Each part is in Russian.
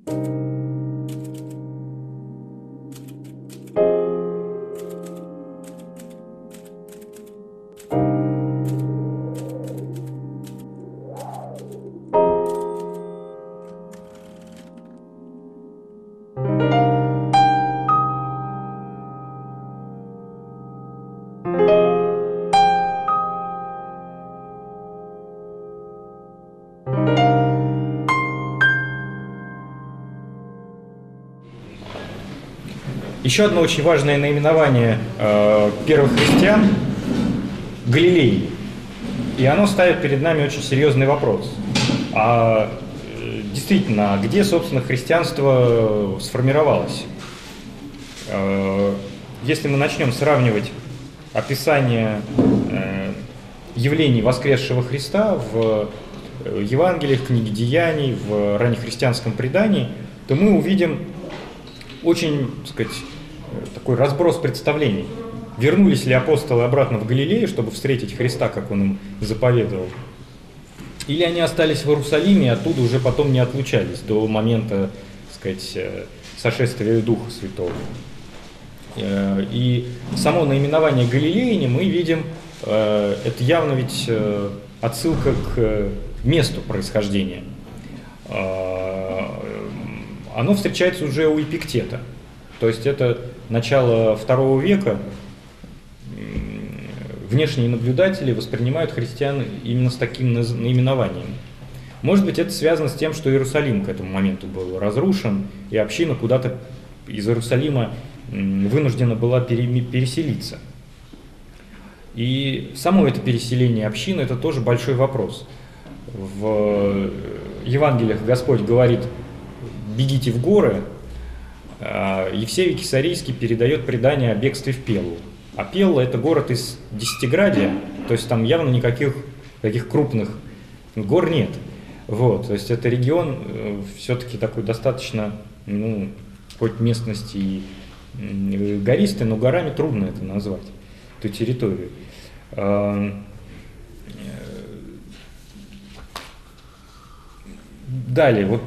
Еще одно очень важное наименование первых христиан – Галилей. И оно ставит перед нами очень серьезный вопрос. Действительно, где, собственно, христианство сформировалось? Если мы начнем сравнивать описание явлений воскресшего Христа в Евангелиях, книге Деяний, в раннехристианском предании, то мы увидим очень, так сказать, такой разброс представлений. Вернулись ли апостолы обратно в Галилею, чтобы встретить Христа, как он им заповедовал? Или они остались в Иерусалиме и оттуда уже потом не отлучались до момента, так сказать, сошествия Духа Святого? И само наименование Галилеяне мы видим, это явно ведь отсылка к месту происхождения. Оно встречается уже у Эпиктета. То есть это начало II века. Внешние наблюдатели воспринимают христиан именно с таким наименованием. Может быть, это связано с тем, что Иерусалим к этому моменту был разрушен, и община куда-то из Иерусалима вынуждена была переселиться. И само это переселение общины – это тоже большой вопрос. В Евангелиях Господь говорит: «Бегите в горы», Евсевий Кесарийский передает предание о бегстве в Пеллу. А Пелла – это город из Десятиградия, то есть там явно никаких таких крупных гор нет. Вот, то есть это регион все-таки такой достаточно, хоть местности и гористый, но горами трудно это назвать, эту территорию. Далее, вот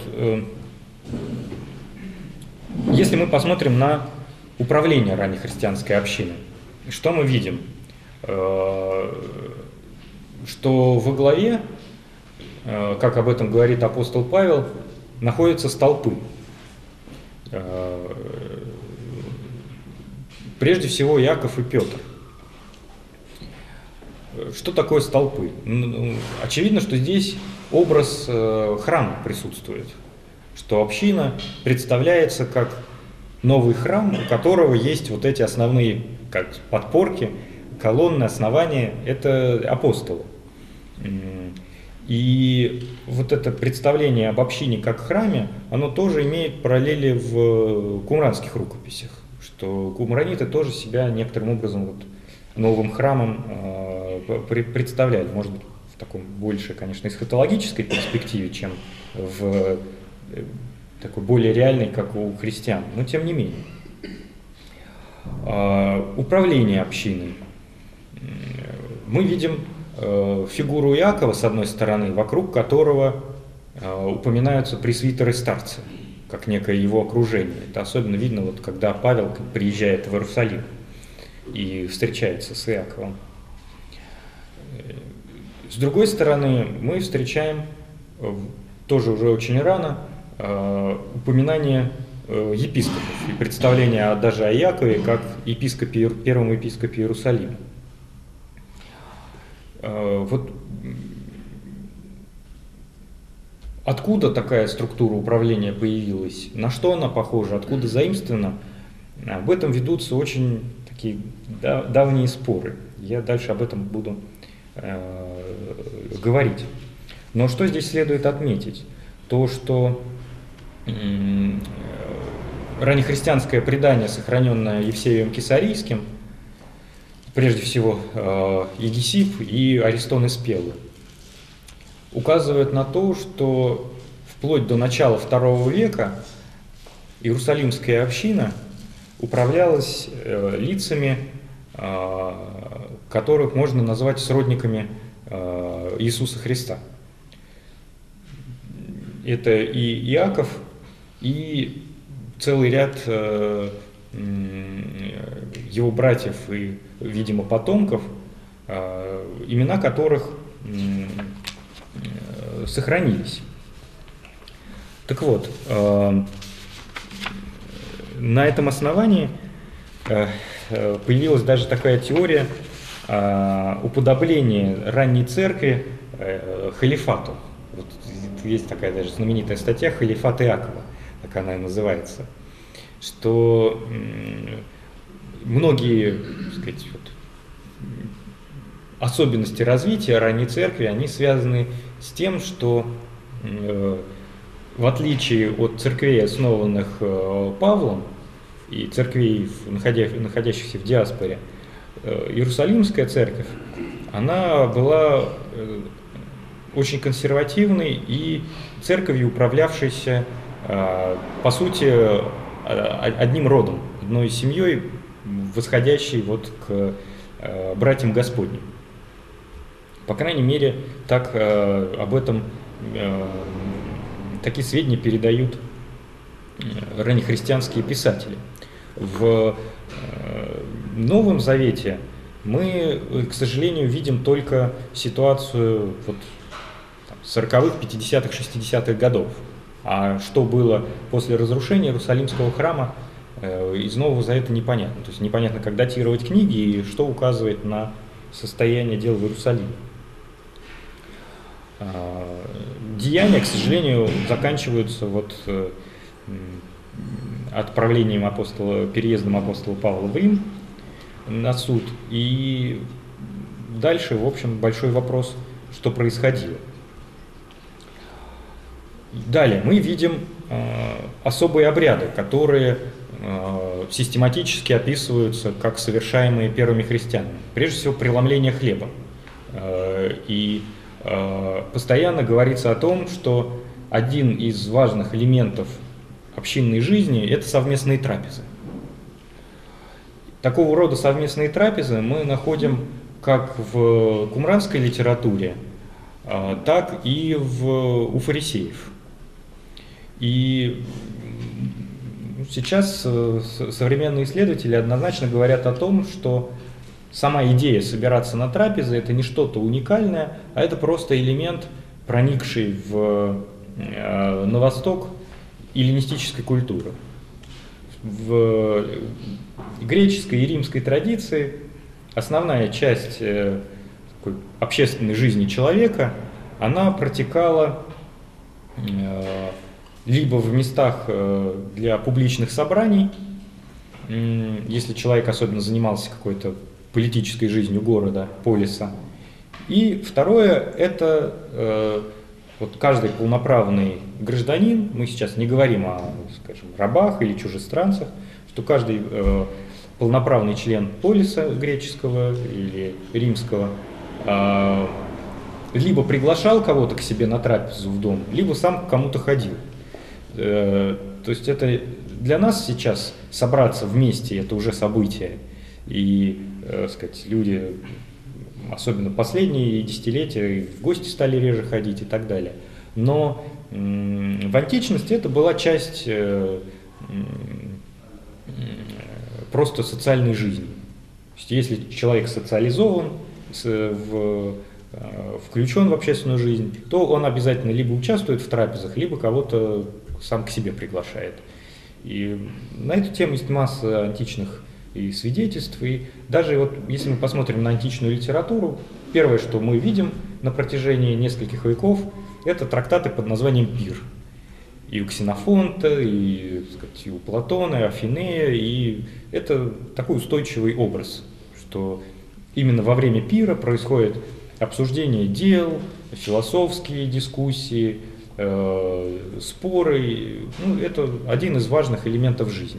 если мы посмотрим на управление раннехристианской общины, что мы видим? Что во главе, как об этом говорит апостол Павел, находятся столпы. Прежде всего Иаков и Петр. Что такое столпы? Очевидно, что здесь образ храма присутствует, что община представляется как новый храм, у которого есть вот эти основные как подпорки, колонны, основания, это апостолы. И вот это представление об общине как храме, оно тоже имеет параллели в кумранских рукописях, что кумраниты тоже себя некоторым образом вот новым храмом представляли, может быть, в таком больше, конечно, эсхатологической перспективе, чем в такой более реальной, как у христиан, но тем не менее. Управление общиной. Мы видим фигуру Иакова, с одной стороны, вокруг которого упоминаются пресвитеры старцы, как некое его окружение. Это особенно видно, вот, когда Павел приезжает в Иерусалим и встречается с Иаковом. С другой стороны, мы встречаем, тоже уже очень рано, упоминание епископов и представление даже о Иакове как первом епископе Иерусалима. Вот откуда такая структура управления появилась, на что она похожа, откуда заимствована, об этом ведутся очень такие давние споры. Я дальше об этом буду говорить. Но что здесь следует отметить? То, что раннехристианское предание, сохраненное Евсевием Кесарийским, прежде всего Егесип и Аристон из Пеллы, указывает на то, что вплоть до начала II века Иерусалимская община управлялась лицами, которых можно назвать сродниками Иисуса Христа. Это и Иаков, и целый ряд его братьев и, видимо, потомков, имена которых сохранились. Так вот, на этом основании появилась даже такая теория уподобления ранней церкви халифату. Вот есть такая даже знаменитая статья «Халифат Иакова», так она и называется, что многие, так сказать, особенности развития ранней церкви, они связаны с тем, что в отличие от церквей, основанных Павлом, и церквей, находящихся в диаспоре, Иерусалимская церковь, она была очень консервативной и церковью, управлявшейся, по сути, одним родом, одной семьей, восходящей вот к братьям Господним. По крайней мере, так об этом такие сведения передают раннехристианские писатели. В Новом Завете мы, к сожалению, видим только ситуацию вот 40-х, 50-х, 60-х годов. А что было после разрушения Иерусалимского храма, из Нового Завета непонятно. То есть непонятно, как датировать книги и что указывает на состояние дел в Иерусалиме. Деяния, к сожалению, заканчиваются вот отправлением переездом апостола Павла в Рим на суд. И дальше, в общем, большой вопрос, что происходило. Далее мы видим особые обряды, которые систематически описываются как совершаемые первыми христианами. Прежде всего, преломление хлеба. И постоянно говорится о том, что один из важных элементов общинной жизни – это совместные трапезы. Такого рода совместные трапезы мы находим как в кумранской литературе, так и у фарисеев. И сейчас современные исследователи однозначно говорят о том, что сама идея собираться на трапезы – это не что-то уникальное, а это просто элемент, проникший на Восток эллинистической культуры. В греческой и римской традиции основная часть такой общественной жизни человека, она протекала либо в местах для публичных собраний, если человек особенно занимался какой-то политической жизнью города, полиса. И второе – это вот каждый полноправный гражданин, мы сейчас не говорим о, скажем, рабах или чужестранцах, что каждый полноправный член полиса греческого или римского либо приглашал кого-то к себе на трапезу в дом, либо сам к кому-то ходил. То есть это для нас сейчас собраться вместе – это уже событие. И, сказать, люди, особенно последние десятилетия, в гости стали реже ходить и так далее. Но в античности это была часть просто социальной жизни. То есть если человек социализован, включен в общественную жизнь, то он обязательно либо участвует в трапезах, либо кого-то сам к себе приглашает. И на эту тему есть масса античных и свидетельств. И даже вот если мы посмотрим на античную литературу, первое, что мы видим на протяжении нескольких веков, это трактаты под названием «Пир». И у Ксенофонта, и, так сказать, и у Платона, и Афинея. И это такой устойчивый образ, что именно во время пира происходит обсуждение дел, философские дискуссии, споры. Ну, это один из важных элементов жизни.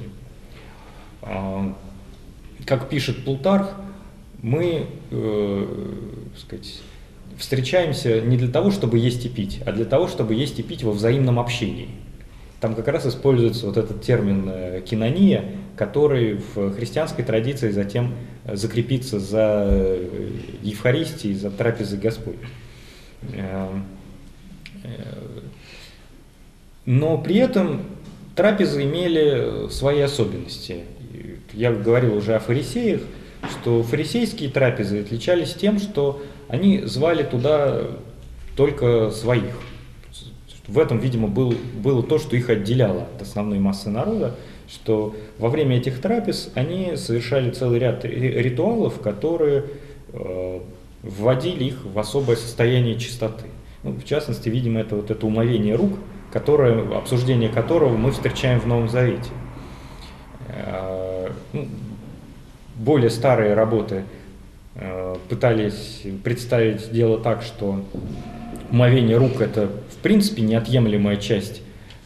Как пишет Плутарх, мы, сказать, встречаемся не для того, чтобы есть и пить, а для того, чтобы есть и пить во взаимном общении. Там как раз используется вот этот термин «кинония», который в христианской традиции затем закрепится за Евхаристией, за трапезой Господней. Но при этом трапезы имели свои особенности. Я говорил уже о фарисеях, что фарисейские трапезы отличались тем, что они звали туда только своих. В этом, видимо, было то, что их отделяло от основной массы народа, что во время этих трапез они совершали целый ряд ритуалов, которые вводили их в особое состояние чистоты. Ну, в частности, видимо, это вот это умовение рук, обсуждение которого мы встречаем в Новом Завете. Более старые работы пытались представить дело так, что умовение рук – это, в принципе, неотъемлемая часть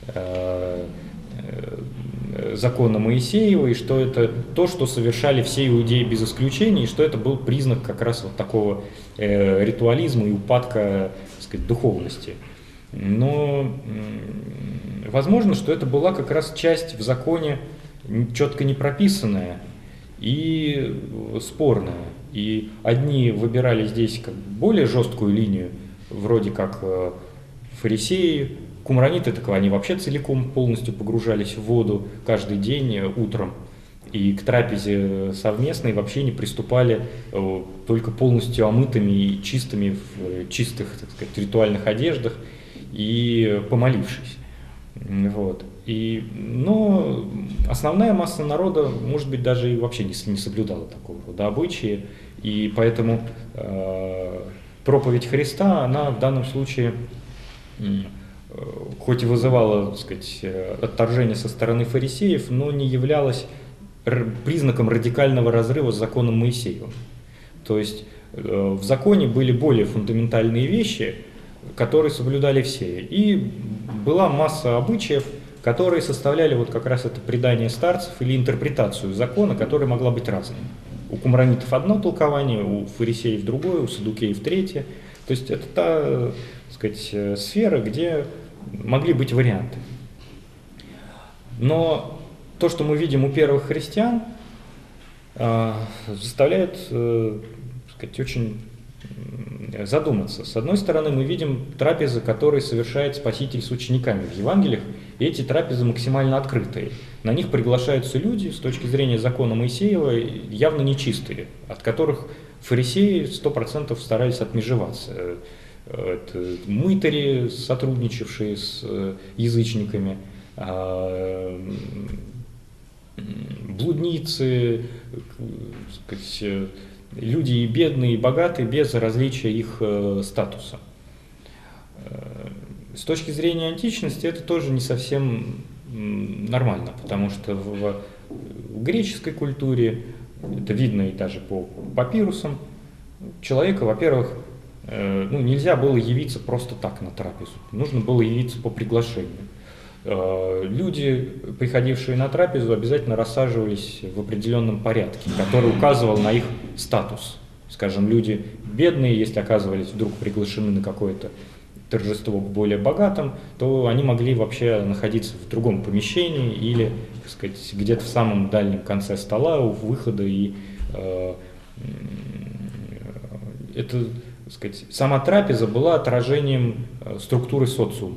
закона Моисеева, и что это то, что совершали все иудеи без исключения, и что это был признак как раз вот такого ритуализма и упадка, так сказать, духовности. Но возможно, что это была как раз часть в законе четко не прописанная и спорная. И одни выбирали здесь как более жесткую линию, вроде как фарисеи, кумраниты, так они вообще целиком полностью погружались в воду каждый день утром. И к трапезе совместной вообще не приступали только полностью омытыми и чистыми в чистых, так сказать, ритуальных одеждах и помолившись. Вот. Но основная масса народа, может быть, даже и вообще не соблюдала такого рода обычаи, и поэтому проповедь Христа, она в данном случае, хоть и вызывала, так сказать, отторжение со стороны фарисеев, но не являлась признаком радикального разрыва с законом Моисеевым. То есть в законе были более фундаментальные вещи, которые соблюдали все. И была масса обычаев, которые составляли вот как раз это предание старцев или интерпретацию закона, которая могла быть разной. У кумранитов одно толкование, у фарисеев другое, у саддукеев третье. То есть это та, так сказать, сфера, где могли быть варианты. Но то, что мы видим у первых христиан, заставляет, так сказать, очень задуматься. С одной стороны, мы видим трапезы, которые совершает Спаситель с учениками в Евангелиях, и эти трапезы максимально открытые. На них приглашаются люди, с точки зрения закона Моисеева, явно нечистые, от которых фарисеи 100% старались отмежеваться. Это мытари, сотрудничавшие с язычниками, блудницы, так сказать, люди и бедные, и богатые, без различия их статуса. С точки зрения античности это тоже не совсем нормально, потому что в греческой культуре, это видно и даже по папирусам, человека, во-первых, нельзя было явиться просто так на трапезу, нужно было явиться по приглашению. Люди, приходившие на трапезу, обязательно рассаживались в определенном порядке, который указывал на их статус. Скажем, люди бедные, если оказывались вдруг приглашены на какое-то торжество к более богатым, то они могли вообще находиться в другом помещении или, так сказать, где-то в самом дальнем конце стола у выхода. И это, так сказать, сама трапеза была отражением структуры социума.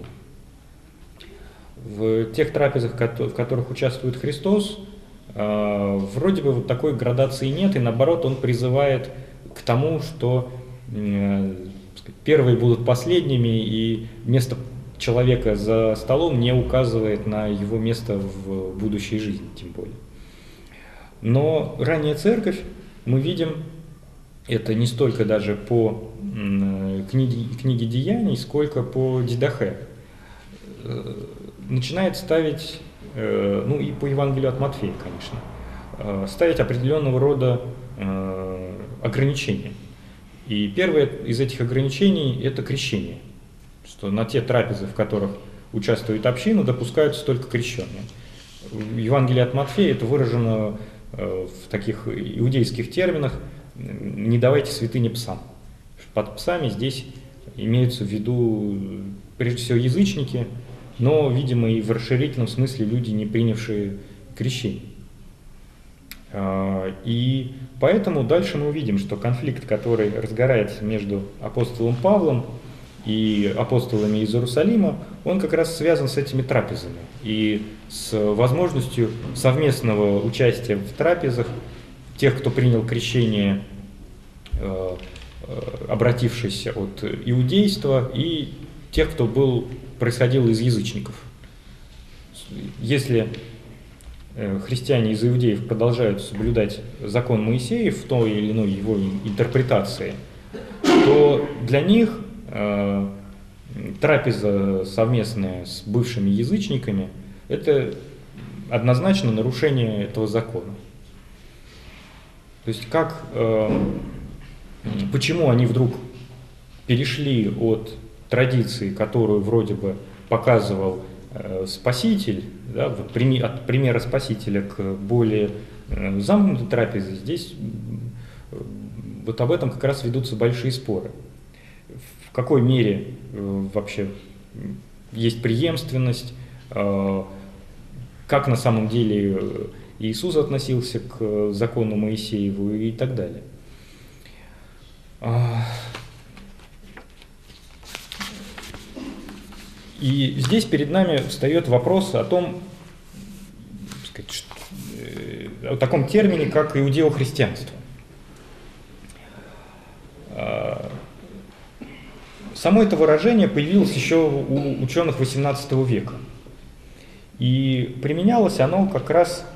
В тех трапезах, в которых участвует Христос, вроде бы вот такой градации нет, и наоборот он призывает к тому, что первые будут последними, и место человека за столом не указывает на его место в будущей жизни, тем более. Но ранняя церковь, мы видим, это не столько даже по книге Деяний, сколько по Дидахе, начинает ставить, и по Евангелию от Матфея, конечно, ставить определенного рода ограничения. И первое из этих ограничений – это крещение, что на те трапезы, в которых участвует община, допускаются только крещенные. В Евангелии от Матфея это выражено в таких иудейских терминах: «Не давайте святыни псам». Под псами здесь имеются в виду прежде всего язычники, но, видимо, и в расширительном смысле люди, не принявшие крещение. И поэтому дальше мы увидим, что конфликт, который разгорается между апостолом Павлом и апостолами из Иерусалима, он как раз связан с этими трапезами и с возможностью совместного участия в трапезах тех, кто принял крещение, обратившись от иудейства, и тех, кто происходил из язычников. Если христиане из иудеев продолжают соблюдать закон Моисеев в той или иной его интерпретации, то для них трапеза совместная с бывшими язычниками – это однозначно нарушение этого закона. То есть почему они вдруг перешли от традиции, которую вроде бы показывал Спаситель, да, от примера Спасителя к более замкнутой трапезе, здесь вот об этом как раз ведутся большие споры. В какой мере вообще есть преемственность, как на самом деле Иисус относился к закону Моисееву и так далее. И здесь перед нами встает вопрос о том, о таком термине, как иудеохристианство. Само это выражение появилось еще у ученых XVIII века. И применялось оно как раз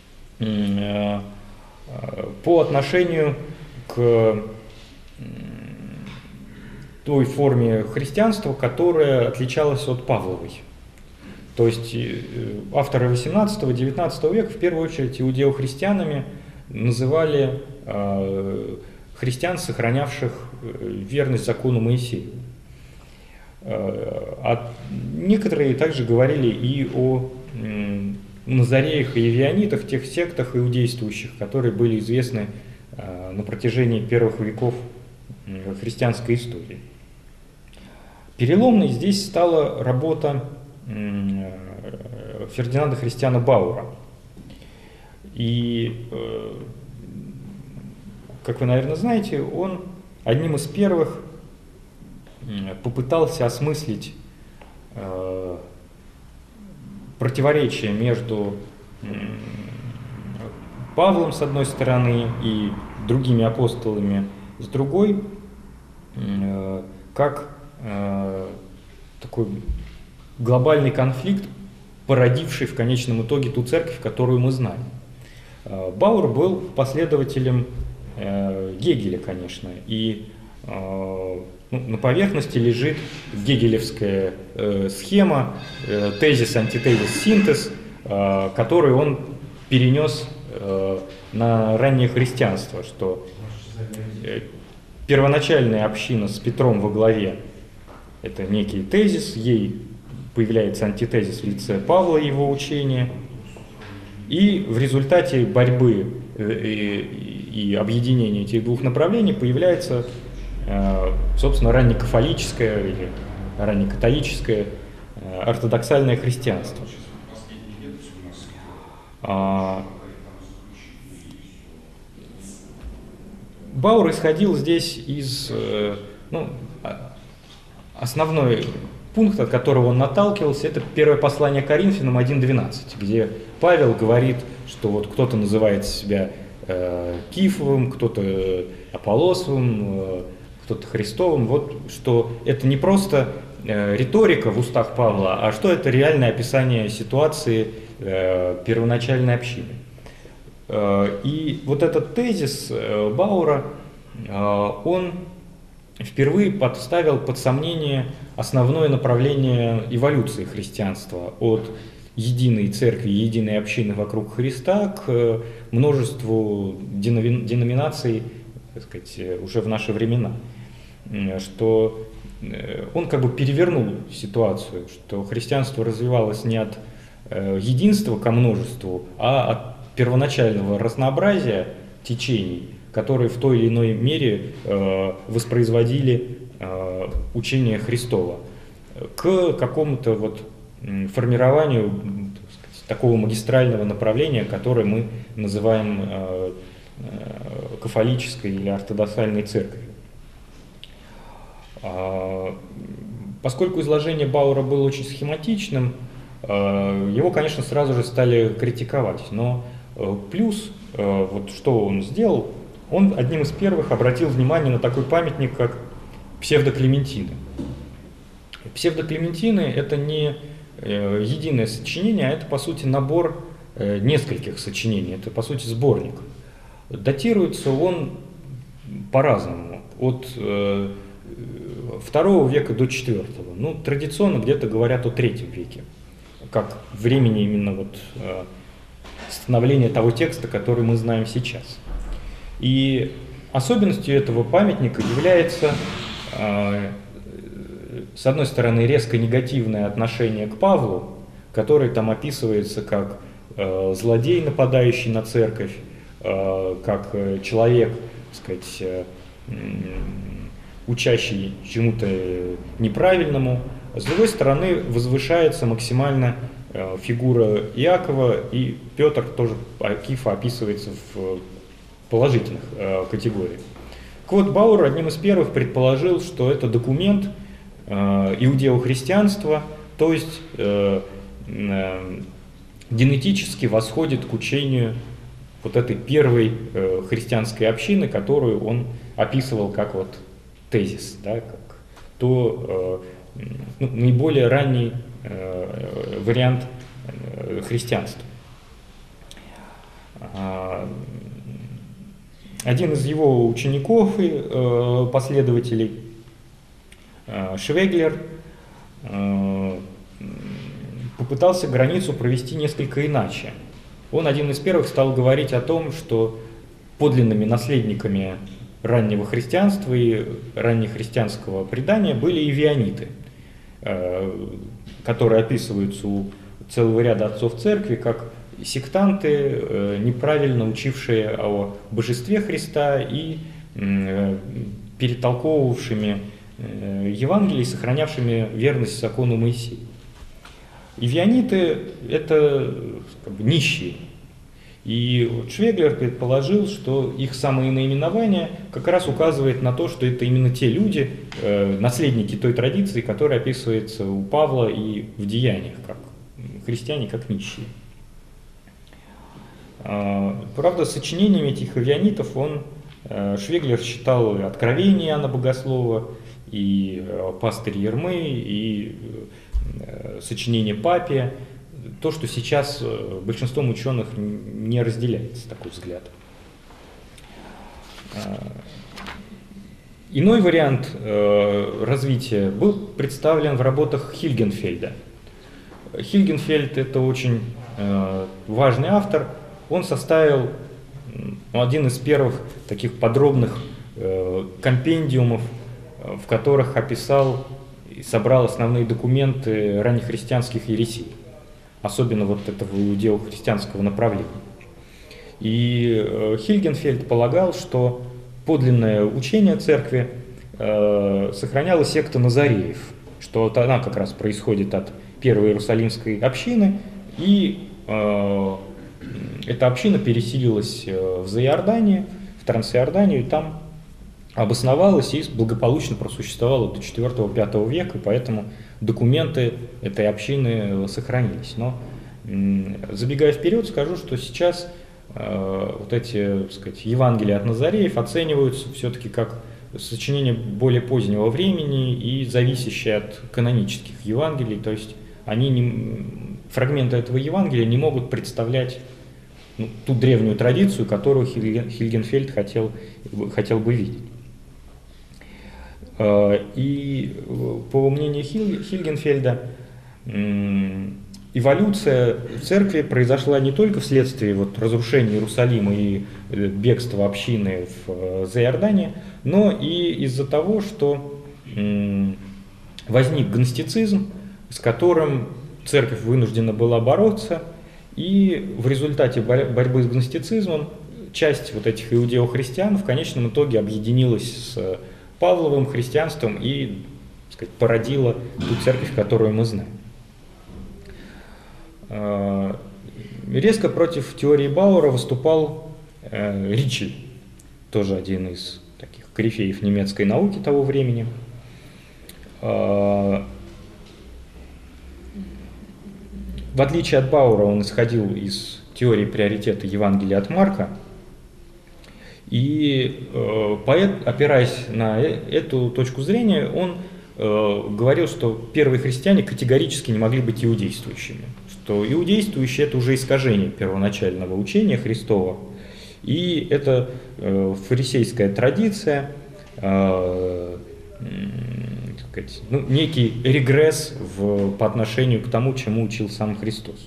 по отношению к той форме христианства, которая отличалась от Павловой. То есть авторы XVIII-XIX века в первую очередь иудеохристианами называли христиан, сохранявших верность закону Моисееву. А некоторые также говорили и о назареях и евионитах, тех сектах иудействующих, которые были известны на протяжении первых веков христианской истории. Переломной здесь стала работа Фердинанда Христиана Бауэра. И, как вы, наверное, знаете, он одним из первых попытался осмыслить противоречие между Павлом с одной стороны и другими апостолами с другой, как такой глобальный конфликт, породивший в конечном итоге ту церковь, которую мы знаем. Бауэр был последователем Гегеля, конечно, и на поверхности лежит гегелевская схема, тезис, антитезис, синтез, который он перенес на раннее христианство, что первоначальная община с Петром во главе – это некий тезис, ей появляется антитезис в лице Павла и его учения, и в результате борьбы и объединения этих двух направлений появляется, собственно, раннекафолическое или раннекатолическое ортодоксальное христианство. Бауэр исходил здесь из основной пункт, от которого он наталкивался, это первое послание Коринфянам 1:12, где Павел говорит, что вот кто-то называет себя Кифовым, кто-то Аполлосовым, кто-то Христовым, вот что это не просто риторика в устах Павла, а что это реальное описание ситуации первоначальной общины. И вот этот тезис Бауэра, он впервые поставил под сомнение основное направление эволюции христианства от единой церкви, единой общины вокруг Христа к множеству деноминаций, так сказать, уже в наши времена. Что он как бы перевернул ситуацию, что христианство развивалось не от единства ко множеству, а от первоначального разнообразия течений, которые в той или иной мере воспроизводили учение Христова, к какому-то вот формированию, так сказать, такого магистрального направления, которое мы называем кафолической или ортодоксальной церковью. Поскольку изложение Бауэра было очень схематичным, его, конечно, сразу же стали критиковать. Но плюс, вот что он сделал, он одним из первых обратил внимание на такой памятник, как псевдоклементины. Псевдоклементины — это не единое сочинение, а это, по сути, набор нескольких сочинений. Это, по сути, сборник. Датируется он по-разному, от II века до IV. Ну, традиционно где-то говорят о III веке, как времени именно вот становления того текста, который мы знаем сейчас. И особенностью этого памятника является, с одной стороны, резко негативное отношение к Павлу, который там описывается как злодей, нападающий на церковь, как человек, так сказать, учащий чему-то неправильному. С другой стороны, возвышается максимально фигура Иакова, и Петр тоже, Кифа, описывается в положительных категориях. Так вот, Бауэр одним из первых предположил, что это документ иудео-христианства, то есть генетически восходит к учению вот этой первой христианской общины, которую он описывал как вот тезис, да, как то наиболее ранний вариант христианства. Один из его учеников и последователей, Швеглер, попытался границу провести несколько иначе. Он один из первых стал говорить о том, что подлинными наследниками раннего христианства и раннехристианского предания были ивиониты, которые описываются у целого ряда отцов церкви как сектанты, неправильно учившие о божестве Христа и перетолковывавшими Евангелие, сохранявшими верность закону Моисея. Ивиониты — это как бы нищие. И вот Швеглер предположил, что их самое наименование как раз указывает на то, что это именно те люди, наследники той традиции, которая описывается у Павла и в Деяниях, как христиане, как нищие. Правда, сочинениями этих ивионитов Швеглер считал и Откровение Иоанна Богослова, и Пастырь Ермы, и сочинение Папия. То, что сейчас большинством ученых не разделяется, такой взгляд. Иной вариант развития был представлен в работах Хильгенфельда. Хильгенфельд — это очень важный автор. Он составил один из первых таких подробных компендиумов, в которых описал и собрал основные документы раннехристианских ересей, особенно вот этого иудео-христианского направления. И Хильгенфельд полагал, что подлинное учение церкви сохраняла секта Назареев, что вот она как раз происходит от первой Иерусалимской общины, и эта община переселилась в Заиорданию, в Трансиорданию, и там обосновалась и благополучно просуществовала до IV-V века, поэтому документы этой общины сохранились. Но, забегая вперед, скажу, что сейчас вот эти, так сказать, Евангелия от Назареев оцениваются все-таки как сочинение более позднего времени и зависящее от канонических Евангелий, то есть фрагменты этого Евангелия не могут представлять ту древнюю традицию, которую Хильгенфельд хотел бы видеть. И по мнению Хильгенфельда, эволюция церкви произошла не только вследствие разрушения Иерусалима и бегства общины в Заиордане, но и из-за того, что возник гностицизм, с которым церковь вынуждена была бороться, и в результате борьбы с гностицизмом часть вот этих иудео-христиан в конечном итоге объединилась с Павловым христианством и, так сказать, породила ту церковь, которую мы знаем. Резко против теории Бауэра выступал Ричель, тоже один из таких корифеев немецкой науки того времени. В отличие от Бауэра, он исходил из теории приоритета Евангелия от Марка, и опираясь на эту точку зрения, он говорил, что первые христиане категорически не могли быть иудействующими, что иудействующие – это уже искажение первоначального учения Христова, и это фарисейская традиция, некий регресс по отношению к тому, чему учил сам Христос.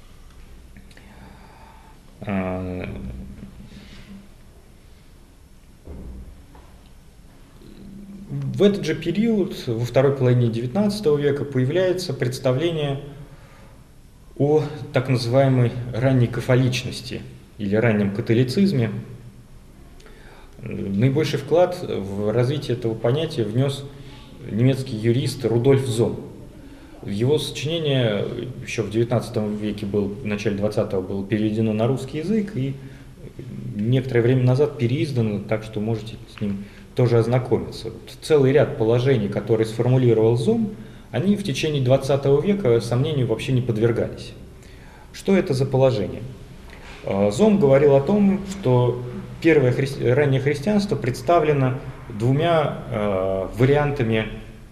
В этот же период, во второй половине XIX века, появляется представление о так называемой ранней кафоличности или раннем католицизме. Наибольший вклад в развитие этого понятия внес немецкий юрист Рудольф Зом. Его сочинение еще в XIX веке, в начале XX было переведено на русский язык и некоторое время назад переиздано, так что можете с ним тоже ознакомиться. Целый ряд положений, которые сформулировал Зом, они в течение XX века сомнению вообще не подвергались. Что это за положение? Зом говорил о том, что первое раннее христианство представлено двумя вариантами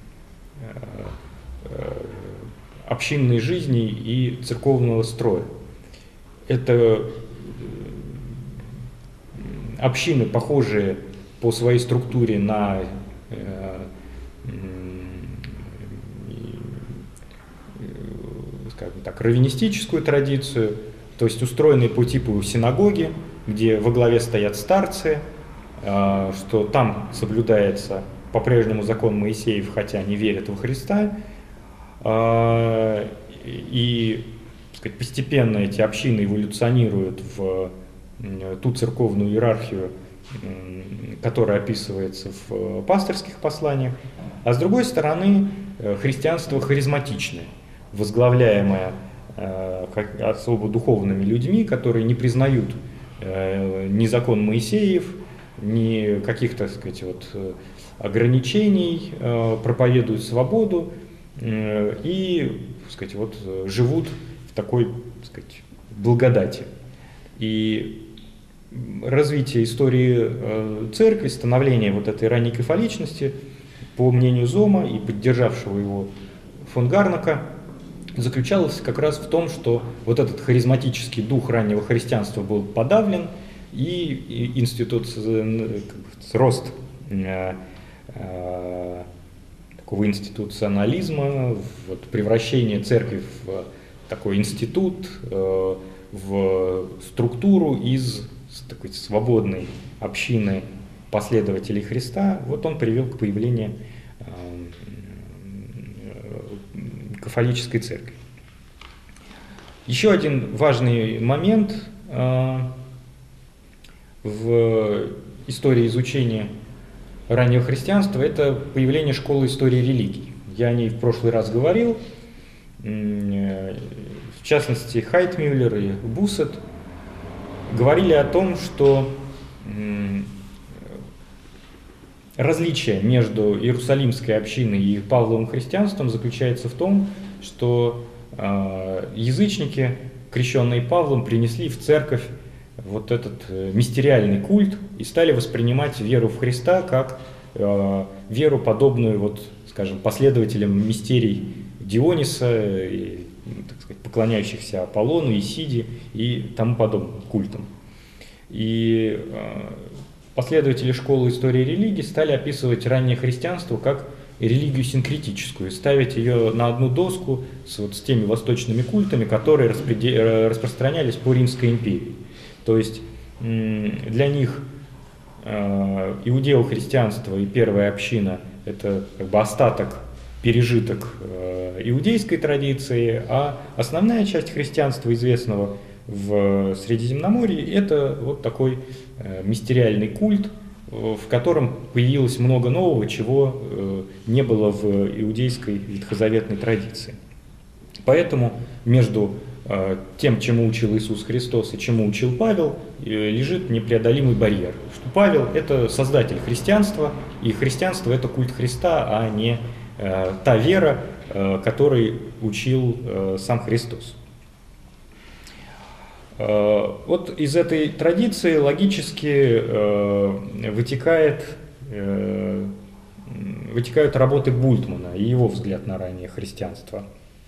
общинной жизни и церковного строя. Это общины, похожие по своей структуре на скажем так, раввинистическую традицию, то есть устроенные по типу синагоги, где во главе стоят старцы, что там соблюдается по-прежнему закон Моисеев, хотя они верят во Христа, и, так сказать, постепенно эти общины эволюционируют в ту церковную иерархию, которая описывается в пасторских посланиях, а с другой стороны христианство харизматичное, возглавляемое особо духовными людьми, которые не признают ни закон Моисеев, ни каких-то, так сказать, ограничений, проповедуют свободу и, так сказать, живут в такой, так сказать, благодати. И развитие истории церкви, становление этой ранней кафоличности, по мнению Зома и поддержавшего его фон Гарнака, заключалось как раз в том, что этот харизматический дух раннего христианства был подавлен, и рост такого институционализма, превращение церкви в такой институт, в структуру из такой свободной общины последователей Христа, он привел к появлению кафолической церкви. Еще один важный момент в истории изучения раннего христианства – это появление школы истории религий. Я о ней в прошлый раз говорил. В частности, Хайтмюллер и Буссет говорили о том, что различие между Иерусалимской общиной и Павловым христианством заключается в том, что язычники, крещенные Павлом, принесли в церковь этот мистериальный культ и стали воспринимать веру в Христа как веру, подобную, скажем, последователям мистерий Диониса, и, так сказать, поклоняющихся Аполлону, Исиде и тому подобным культам. И последователи школы истории религии стали описывать раннее христианство как религию синкретическую, ставить ее на одну доску с теми восточными культами, которые распространялись по Римской империи. То есть для них иудео-христианство и первая община – это остаток, пережиток иудейской традиции, а основная часть христианства, известного в Средиземноморье, это такой мистериальный культ, в котором появилось много нового, чего не было в иудейской ветхозаветной традиции. Поэтому между тем, чему учил Иисус Христос и чему учил Павел, лежит непреодолимый барьер. Что Павел – это создатель христианства, и христианство – это культ Христа, а не та вера, которой учил сам Христос. Вот из этой традиции логически вытекают работы Бультмана и его взгляд на раннее христианство.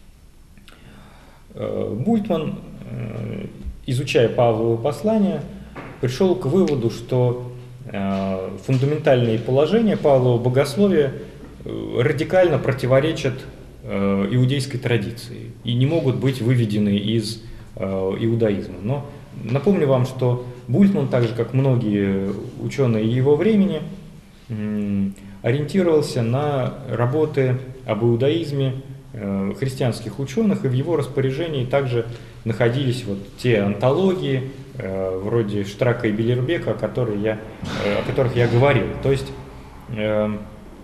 Бультман, изучая Павлово послание, пришел к выводу, что фундаментальные положения Павлова богословия радикально противоречат иудейской традиции и не могут быть выведены из иудаизма. Но напомню вам, что Бультман, так же как многие ученые его времени, ориентировался на работы об иудаизме христианских ученых, и в его распоряжении также находились вот те антологии, вроде Штрака и Беллербека, о которых я говорил. То есть в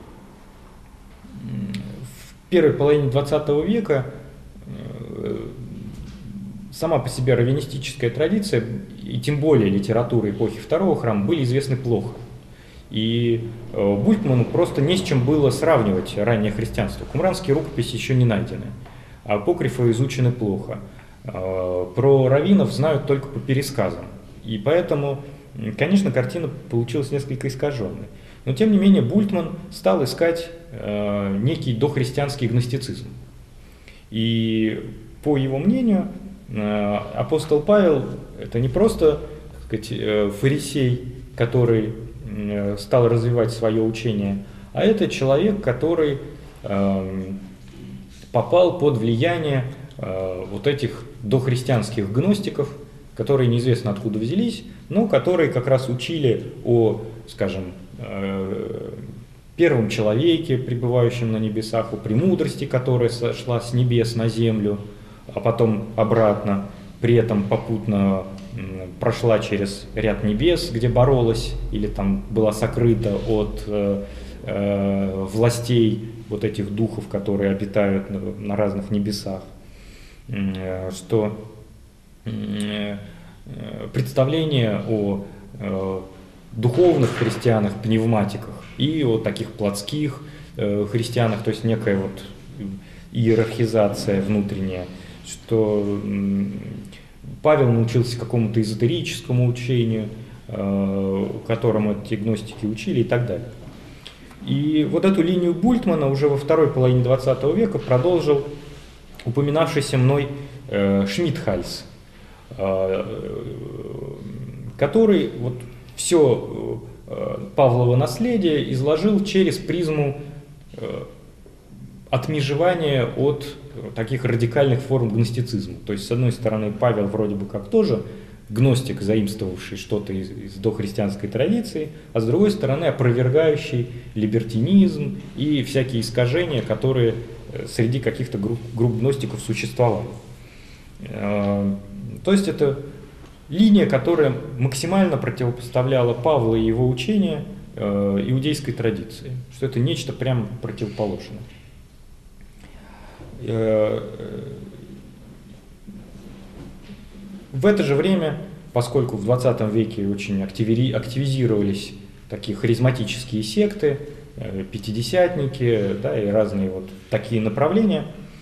первой половине XX века сама по себе раввинистическая традиция, и тем более литература эпохи Второго храма, были известны плохо. И Бультману просто не с чем было сравнивать раннее христианство. Кумранские рукописи еще не найдены, а апокрифы изучены плохо. Про раввинов знают только по пересказам. И поэтому, конечно, картина получилась несколько искаженной. Но тем не менее Бультман стал искать некий дохристианский гностицизм. И по его мнению, апостол Павел – это не просто, так сказать, фарисей, который стал развивать свое учение, а это человек, который попал под влияние вот этих дохристианских гностиков, которые неизвестно откуда взялись, но которые как раз учили о, скажем, первом человеке, пребывающем на небесах, о премудрости, которая сошла с небес на землю, а потом обратно, при этом попутно прошла через ряд небес, где боролась или там была сокрыта от властей вот этих духов, которые обитают на разных небесах, что представление о духовных христианах, пневматиках и о таких плотских христианах, то есть некая вот иерархизация внутренняя, что Павел научился какому-то эзотерическому учению, которому эти гностики учили и так далее. И вот эту линию Бультмана уже во второй половине XX века продолжил упоминавшийся мной Шмидхальс, который вот все Павлово наследие изложил через призму отмежевания от таких радикальных форм гностицизма. То есть, с одной стороны, Павел вроде бы как тоже гностик, заимствовавший что-то из дохристианской традиции, а с другой стороны, опровергающий либертинизм и всякие искажения, которые среди каких-то групп гностиков существовали. То есть, это линия, которая максимально противопоставляла Павла и его учения иудейской традиции, что это нечто прям противоположное. В это же время, поскольку в 20 веке очень активизировались такие харизматические секты, пятидесятники, да, и разные вот такие направления,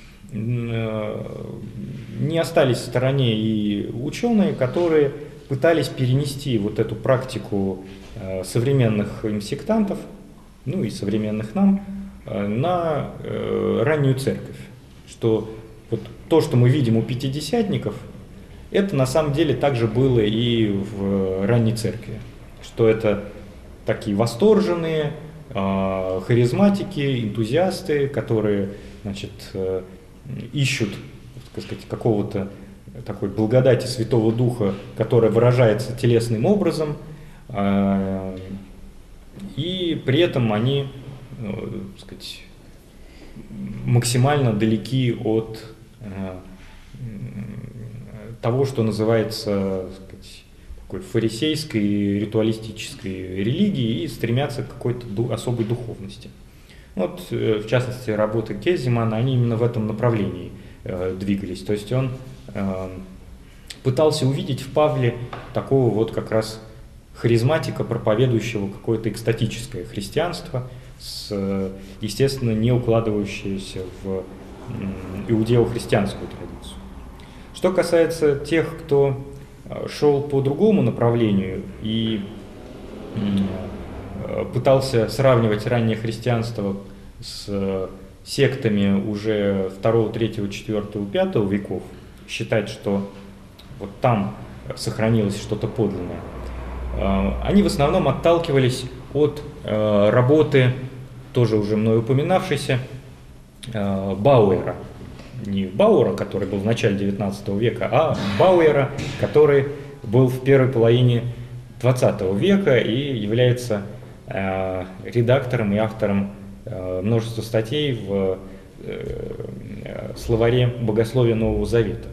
не остались в стороне и ученые, которые пытались перенести вот эту практику современных им сектантов, ну и современных нам, на раннюю церковь. Что вот то, что мы видим у пятидесятников, это на самом деле также было и в ранней церкви. Что это такие восторженные харизматики, энтузиасты, которые, значит, ищут, так сказать, какого-то такой благодати Святого Духа, которая выражается телесным образом, и при этом они, так сказать, максимально далеки от того, что называется, так сказать, такой фарисейской, ритуалистической религии, и стремятся к какой-то особой духовности. Вот, в частности, работы Гезимана, они именно в этом направлении двигались. То есть он пытался увидеть в Павле такого вот как раз харизматика, проповедующего какое-то экстатическое христианство, естественно, не укладывающаяся в иудео-христианскую традицию. Что касается тех, кто шел по другому направлению и пытался сравнивать раннее христианство с сектами уже 2, 3, 4, 5 веков, считать, что вот там сохранилось что-то подлинное, они в основном отталкивались от работы, тоже уже мной упоминавшейся, Бауэра. Не Бауэра, который был в начале XIX века, а Бауэра, который был в первой половине XX века и является редактором и автором множества статей в словаре богословия Нового Завета.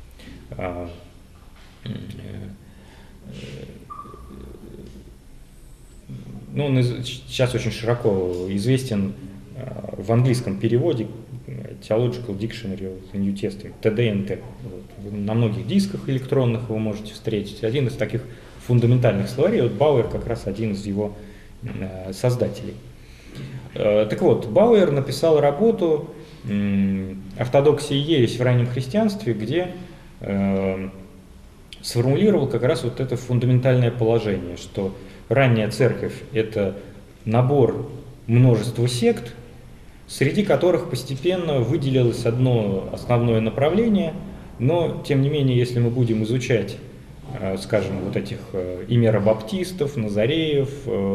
Ну, он сейчас очень широко известен в английском переводе Theological Dictionary of the New Testament, TDNT. Вот. На многих дисках электронных вы можете встретить. Один из таких фундаментальных словарей, вот Бауэр как раз один из его создателей. Так вот, Бауэр написал работу «Ортодоксия и ересь в раннем христианстве», где сформулировал как раз вот это фундаментальное положение, что ранняя церковь – это набор множества сект, среди которых постепенно выделилось одно основное направление, но, тем не менее, если мы будем изучать, скажем, вот этих имеробаптистов, назареев,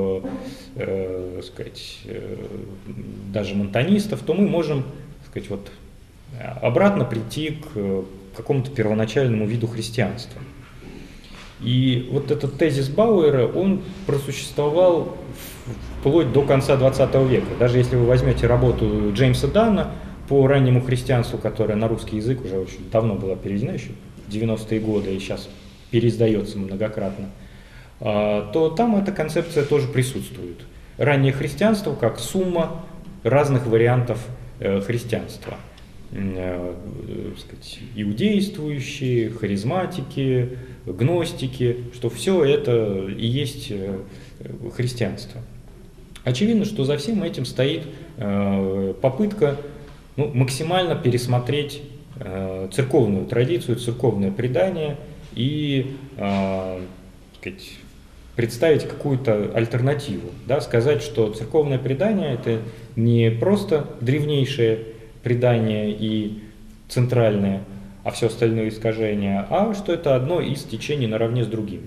сказать, даже монтанистов, то мы можем, сказать, вот, обратно прийти к какому-то первоначальному виду христианства. И вот этот тезис Бауэра, он просуществовал вплоть до конца 20 века. Даже если вы возьмете работу Джеймса Данна по раннему христианству, которая на русский язык уже очень давно была переведена, еще в 90-е годы, и сейчас переиздается многократно, то там эта концепция тоже присутствует. Раннее христианство как сумма разных вариантов христианства. Сказать, иудействующие, харизматики, гностики, что все это и есть христианство. Очевидно, что за всем этим стоит попытка максимально пересмотреть церковную традицию, церковное предание и сказать, представить какую-то альтернативу. Да, сказать, что церковное предание – это не просто древнейшее предание и центральное, а все остальное искажения, а что это одно из течений наравне с другим.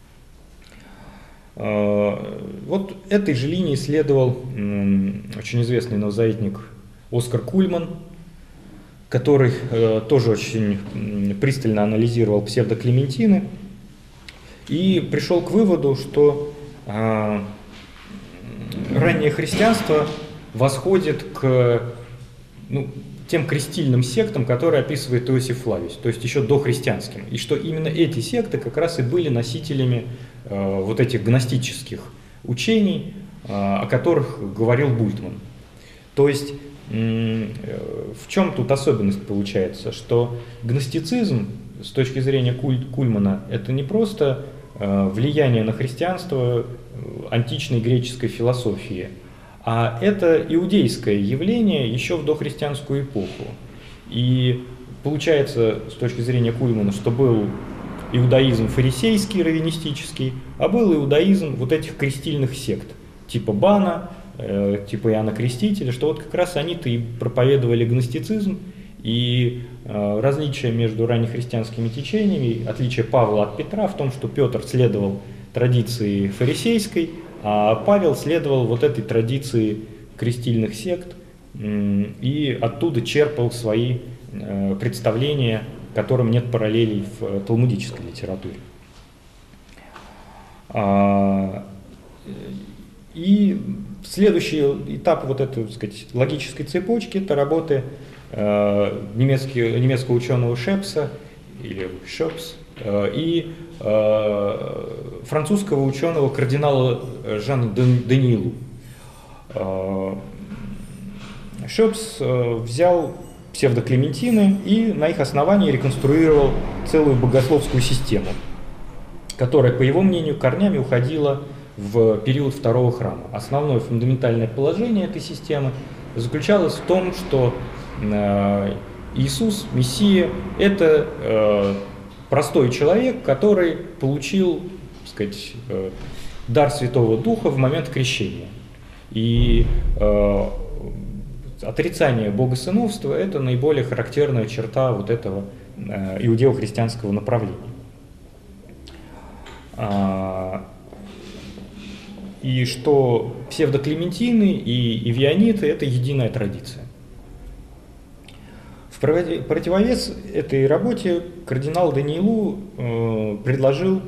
Вот этой же линии следовал очень известный новозаветник Оскар Кульман, который тоже очень пристально анализировал псевдоклементины и пришел к выводу, что раннее христианство восходит к тем крестильным сектам, которые описывает Иосиф Флавий, то есть еще дохристианским, и что именно эти секты как раз и были носителями вот этих гностических учений, о которых говорил Бультман. То есть в чем тут особенность получается, что гностицизм с точки зрения Кульмана это не просто влияние на христианство античной греческой философии, а это иудейское явление еще в дохристианскую эпоху. И получается, с точки зрения Кульмана, что был иудаизм фарисейский, раввинистический, а был иудаизм вот этих крестильных сект, типа Бана, типа Иоанна Крестителя, что вот как раз они-то и проповедовали гностицизм, и различие между раннехристианскими течениями, отличие Павла от Петра в том, что Петр следовал традиции фарисейской, а Павел следовал вот этой традиции крестильных сект и оттуда черпал свои представления, которым нет параллелей в талмудической литературе. И следующий этап вот этой, так сказать, логической цепочки – это работы немецкого ученого Шепса или Шопс и французского ученого кардинала Жана Даниилу. Шопс взял псевдоклементины и на их основании реконструировал целую богословскую систему, которая, по его мнению, корнями уходила в период Второго храма. Основное фундаментальное положение этой системы заключалось в том, что Иисус, Мессия, это простой человек, который получил, так сказать, дар Святого Духа в момент крещения. И отрицание богосыновства – это наиболее характерная черта вот этого иудео-христианского направления. И что псевдоклементины и ивиониты – это единая традиция. В противовес этой работе кардинал Даниилу предложил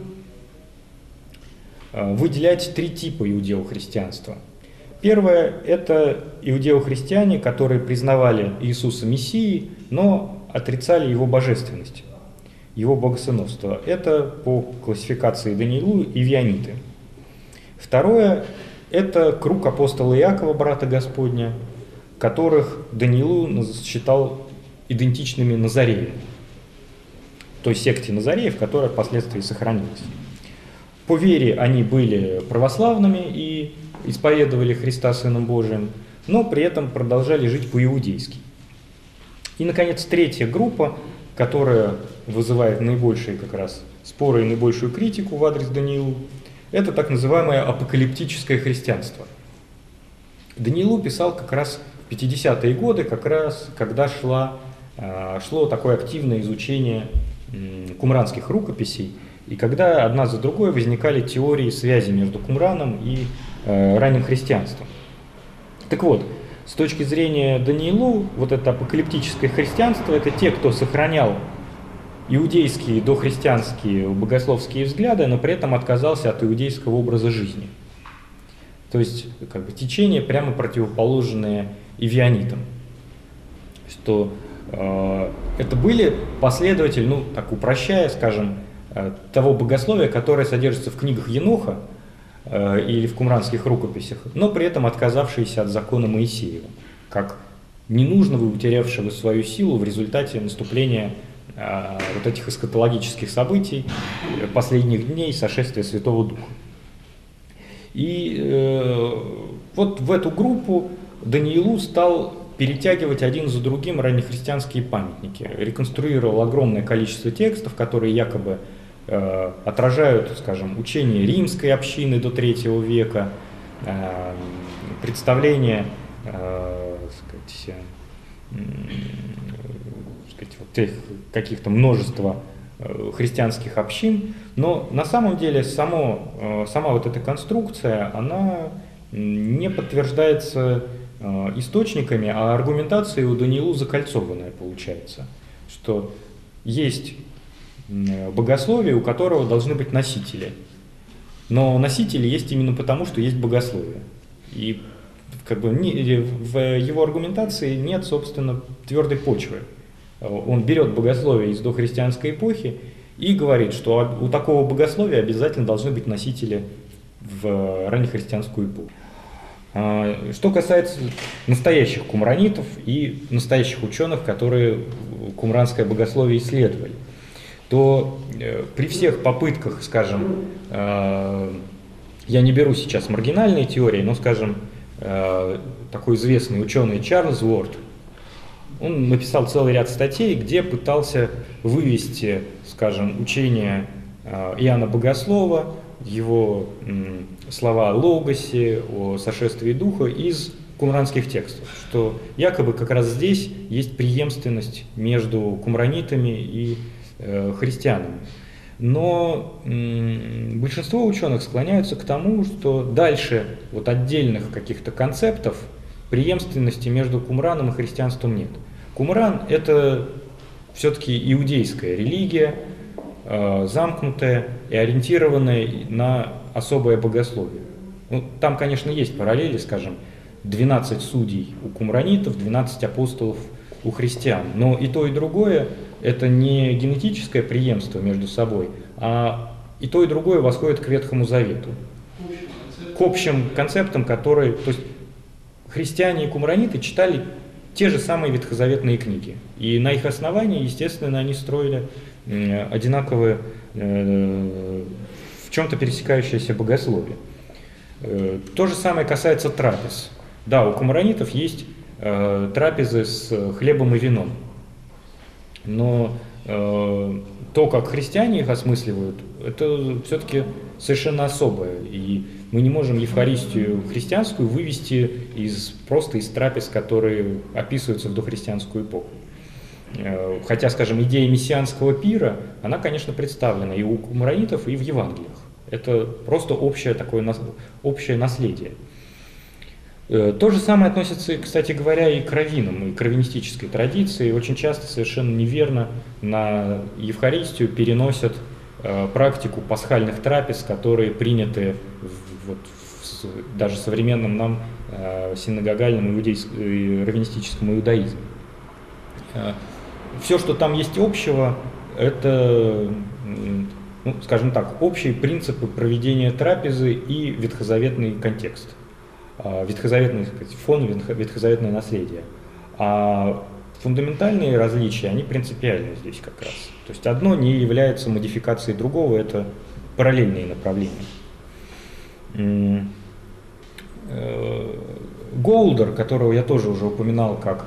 выделять три типа иудео-христианства. Первое – это иудео-христиане, которые признавали Иисуса Мессией, но отрицали его божественность, его богосыновство. Это по классификации Даниилу ивиониты. Второе – это круг апостола Иакова, брата Господня, которых Даниилу считал идентичными Назареям, той секте Назареев, которая впоследствии сохранилась. По вере они были православными и исповедовали Христа Сыном Божиим, но при этом продолжали жить по-иудейски. И, наконец, третья группа, которая вызывает наибольшие как раз споры и наибольшую критику в адрес Даниилу, это так называемое апокалиптическое христианство. Даниилу писал как раз в 50-е годы, как раз когда шло такое активное изучение кумранских рукописей, и когда одна за другой возникали теории связи между Кумраном и ранним христианством. Так вот, с точки зрения Даниилу, вот это апокалиптическое христианство – это те, кто сохранял иудейские дохристианские богословские взгляды, но при этом отказался от иудейского образа жизни. То есть как бы течение прямо противоположное ивионитам. Что это были последователи, ну так упрощая, скажем, того богословия, которое содержится в книгах Еноха или в кумранских рукописях, но при этом отказавшиеся от закона Моисеева, как ненужного и утерявшего свою силу в результате наступления вот этих эсхатологических событий последних дней сошествия Святого Духа. И вот в эту группу Даниилу стал перетягивать один за другим раннехристианские памятники, реконструировал огромное количество текстов, которые якобы отражают, скажем, учение римской общины до III века, представление каких-то множества христианских общин, но на самом деле сама вот эта конструкция, она не подтверждается источниками, а аргументация у Даниилу закольцованная получается, что есть богословие, у которого должны быть носители, но носители есть именно потому, что есть богословие. И как бы в его аргументации нет, собственно, твердой почвы. Он берет богословие из дохристианской эпохи и говорит, что у такого богословия обязательно должны быть носители в раннехристианскую эпоху. Что касается настоящих кумранитов и настоящих ученых, которые кумранское богословие исследовали, то при всех попытках, скажем, я не беру сейчас маргинальные теории, но, скажем, такой известный ученый Чарльз Уорд, он написал целый ряд статей, где пытался вывести, скажем, учение Иоанна Богослова, его слова о Логосе, о сошествии Духа из кумранских текстов, что якобы как раз здесь есть преемственность между кумранитами и христианами. Но большинство ученых склоняются к тому, что дальше вот отдельных каких-то концептов преемственности между кумраном и христианством нет. Кумран – это все-таки иудейская религия, замкнутая и ориентированная на особое богословие. Ну, там, конечно, есть параллели, скажем, 12 судей у кумранитов, 12 апостолов у христиан. Но и то, и другое – это не генетическое преемство между собой, а и то, и другое восходит к Ветхому Завету, к общим концептам, которые… То есть христиане и кумраниты читали те же самые ветхозаветные книги. И на их основании, естественно, они строили одинаковые, в чем-то пересекающееся богословие. То же самое касается трапез. Да, у кумранитов есть трапезы с хлебом и вином, но то, как христиане их осмысливают, это все-таки совершенно особое. И мы не можем Евхаристию христианскую вывести просто из трапез, которые описываются в дохристианскую эпоху. Хотя, скажем, идея мессианского пира, она, конечно, представлена и у кумранитов, и в Евангелиях. Это просто общее наследие. То же самое относится, кстати говоря, и к раввинам, и к раввинистической традиции. Очень часто совершенно неверно на Евхаристию переносят практику пасхальных трапез, которые приняты даже в современном нам синагогальном раввинистическом иудаизме. Все, что там есть общего, это, скажем так, общие принципы проведения трапезы и ветхозаветный контекст. Ветхозаветный фон, ветхозаветное наследие. А фундаментальные различия, они принципиальны здесь как раз. То есть одно не является модификацией другого, это параллельные направления. Голдер, которого я тоже уже упоминал как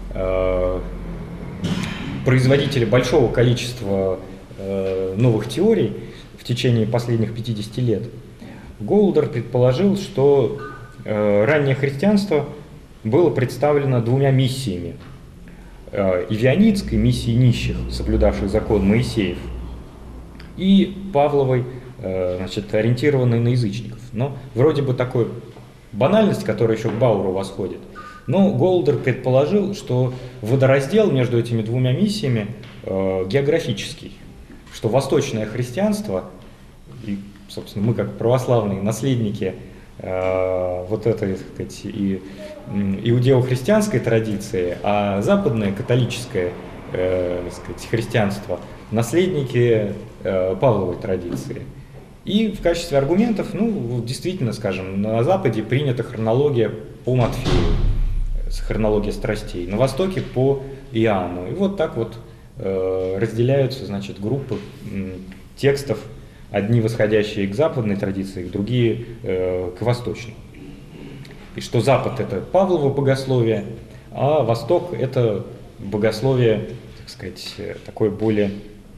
производителя большого количества новых теорий в течение последних 50 лет, Голдер предположил, что раннее христианство было представлено двумя миссиями. Ивионитской, миссией нищих, соблюдавших закон Моисеев, и Павловой, ориентированной на язычников. Но вроде бы такой банальность, которая еще к Бауру восходит. Но Голдер предположил, что водораздел между этими двумя миссиями географический, что восточное христианство, и, собственно, мы как православные наследники вот этой, так сказать, и иудео-христианской традиции, а западное католическое, так сказать, христианство наследники Павловой традиции. И в качестве аргументов, действительно, скажем, на Западе принята хронология по Матфею, хронология страстей, на Востоке по Иоанну. И вот так вот разделяются, значит, группы текстов, одни восходящие к западной традиции, другие к восточной. И что Запад — это Павлово богословие, а Восток — это богословие, так сказать, такое более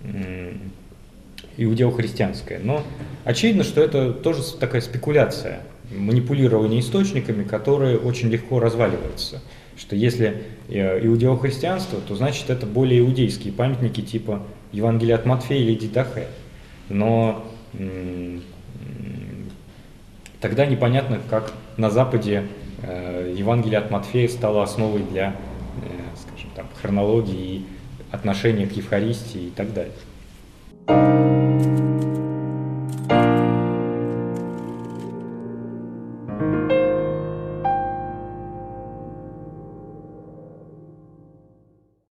иудео-христианское. Но очевидно, что это тоже такая спекуляция, манипулирование источниками, которые очень легко разваливаются. Что если иудео-христианство, то значит это более иудейские памятники типа Евангелия от Матфея или Дидахе. Но тогда непонятно, как на Западе Евангелие от Матфея стало основой для, скажем так, хронологии и отношения к Евхаристии и так далее.